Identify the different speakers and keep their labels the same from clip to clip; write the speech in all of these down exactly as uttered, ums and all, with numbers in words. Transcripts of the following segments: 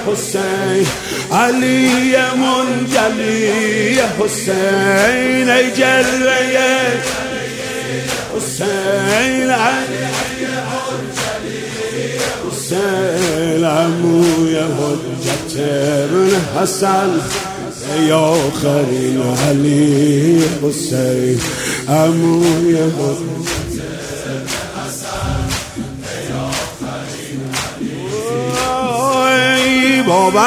Speaker 1: حسین، علی منجلی حسین، ای جلوه حسین، علی حسین، عموی حجت ابن حسن، ای آخرین علی حسین، عموی حجت ابن حسن، ای آخرین علی، بابا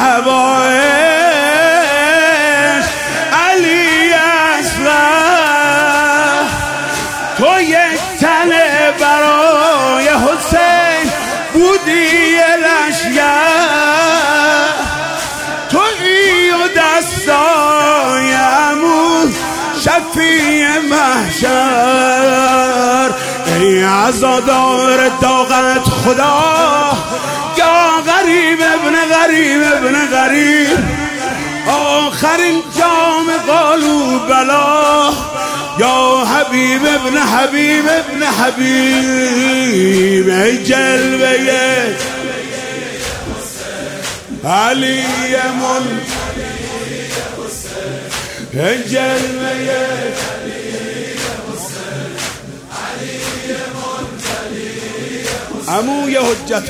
Speaker 1: الهوایش علی اصغر، تو یک تنه برای حسین بودی لشگر، تو ای و دستای عمو شفیع محشر، ای عزادار طاقت خدا، یا غریب ابن غریب ابن غریب، آخرین جام قالو بلا، یا حبیب ابن حبیب ابن حبیب، ای جلوه علی من، ای جلوه عموی حجت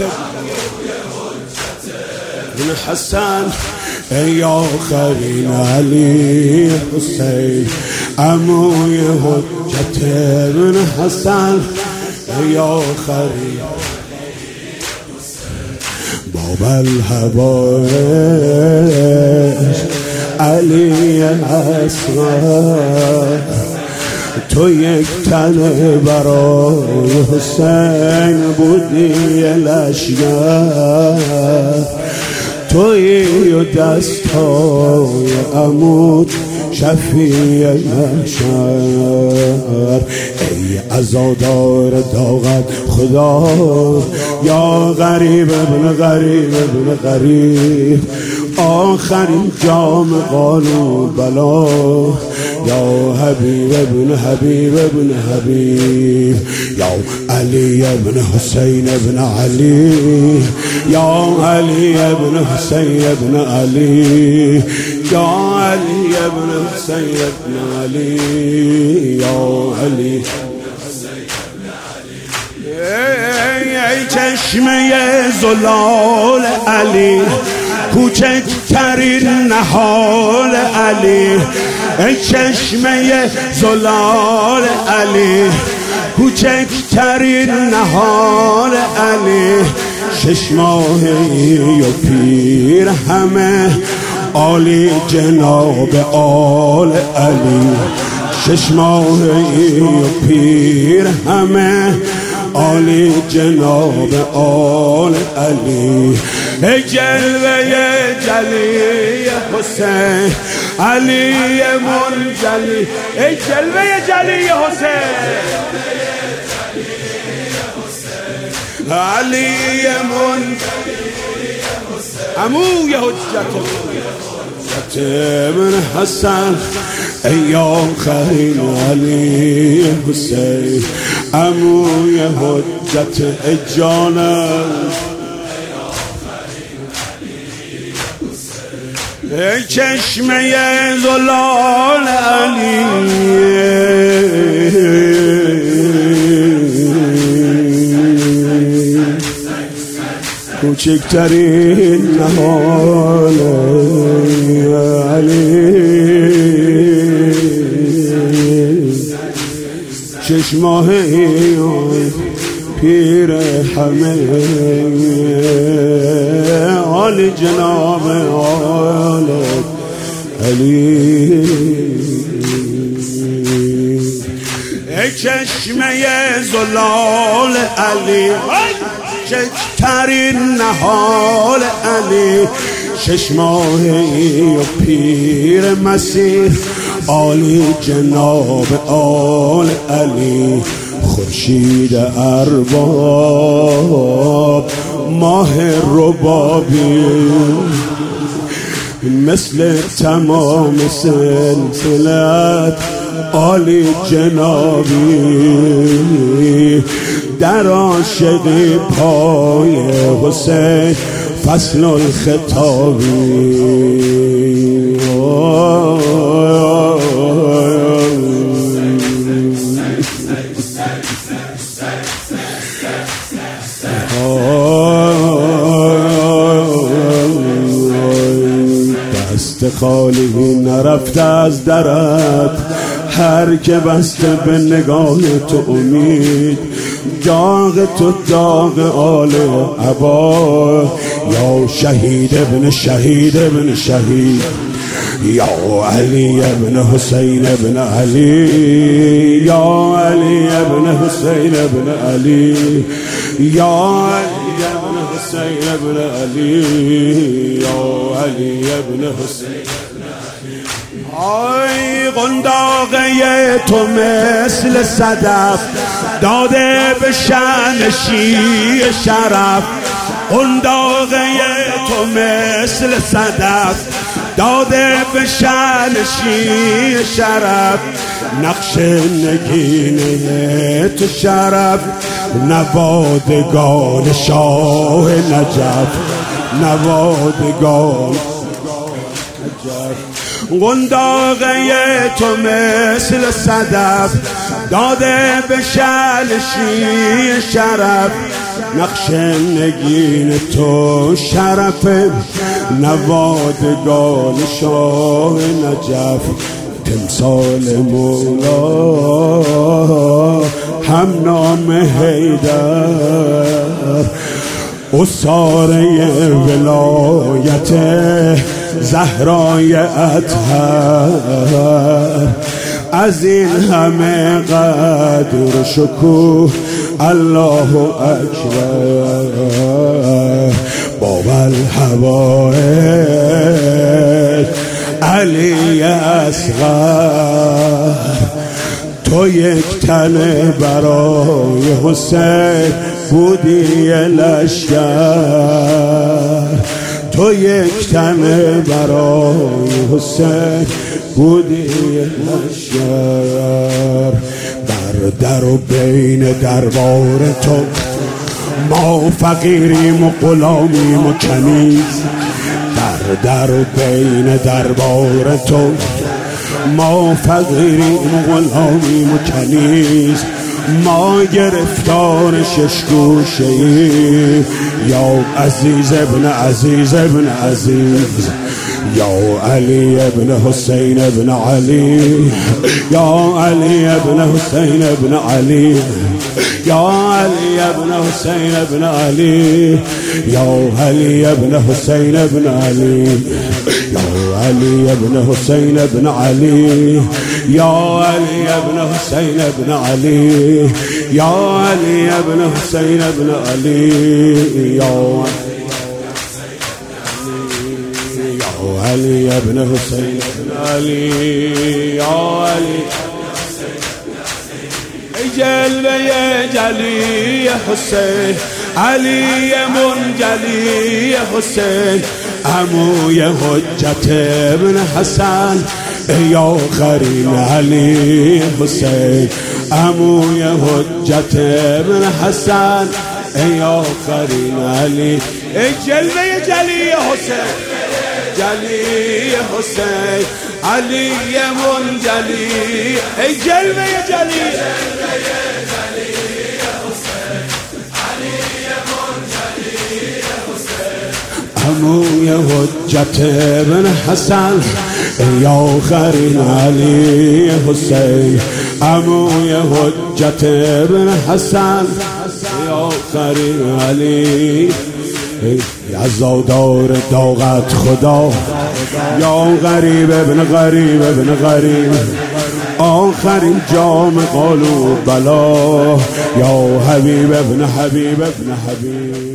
Speaker 1: ابن حسن، ای آخرین علی حسین، عموی حجت ابن حسن، ای آخرین باب الهوایش علی اصغر، تو یک تنه برای حسین بودی لشگر، تویی و دستای عمود شفیع محشر، ای عزادار طاقت خدا، یا غریب ابن غریب ابن غریب، آخرین جام قالو بلا، یا حبیب ابن حبیب ابن حبیب، یا علی ابن حسین ابن علی، یا علی ابن حسین ابن علی، یا علی ابن حسین ابن علی، یا علی ای چشمه زلال علی، کوچکترین نهال علی، ای چشمه زلال علی، کوچکترین نهال علی، شش ماهی و پیر همه عالی جناب آل علی، شش ماهی و پیر همه عالی جناب آل علی، ای جلوه جلی حسین، علی منجلی، ای جلوه جلی حسین، علی منجلی عموی حجت ابن حسن، ای آخرین علی حسین، عموی حجت جانم، ای چشمه زلال علی، کوچکترین نهال علی، شش ماهی پیر همه عالی جناب آل علی، ای چشمه زلال علی، کوچکترین نهال علی، شش ماهی و پیر مسیح عالی جناب آل علی، خورشید ارباب ماه ربابی، مثل تمام سلسلت عالی جنابی، در عاشقی پای حسین فصل الخطابی. دست خالی نرفته از درت، هر که بسته به نگاه تو امید. داغ تو داغ آل عبا، یا شهید ابن شهید ابن شهید، یا علی ابن حسین ابن علی، یا علی ابن حسین ابن علی، یا علی ابن حسین ابن علی، یا علی ابن حسین. آی قنداقه تو مثل صدف داده به شأن شیع شرف. قنداقه تو مثل صدف داده به شأن شیع شرف. نقش نگینه تو شرف، نوادگان شاه نجف، نوادگان نجف. قنداقه تو مثل صدف داده به شأن شیع شرف. نقش نگین تو شرف، نوادگان شاه نجف. تمثال مولا هم نام حیدر، اساره ولایت زهرای اطهر. از این همه قدر و شکوه الله اکبر. باب الحوائج علی اصغر، تو یک تن برای حسین بودی لشکر. تو یک تن برای حسین بودی لشکر. بر در و بین دربار تو ما فقیریم و غلامیم و کنیز. در در و بین دربار تو ما فقیریم و غلامیم و کنیز. ما گرفتار شش گوشه ای، یا عزیز ابن عزیز ابن عزیز، یا علی ابن حسین ابن علی، یا علی ابن حسین ابن علی، یا علی ابن حسین ابن علی، یا علی ابن حسین ابن علی، یا علی ابن حسین ابن علی، یا علی ابن حسین ابن علی، یا علی ابن حسین ابن علی، یا علی ابن حسین ابن علی، یا علی. ای جلوه جلی حسین، علی منجلی حسین، عموی حجت ابن حسن، ای آخرین علی حسین، عموی حجت ابن حسن، ای آخرین علی. ای جلوه جلی حسین، جلی حسین، علی منجلی، ای جلوه جلی عموی حجت ابن حسن، ای آخرین علی حسین، عموی حجت ابن حسن، ای آخرین علی. عزادار داغت خدا، یا غریب ابن غریب ابن غریب، آخرین جام قالوا بلا، یا حبیب ابن حبیب ابن حبیب.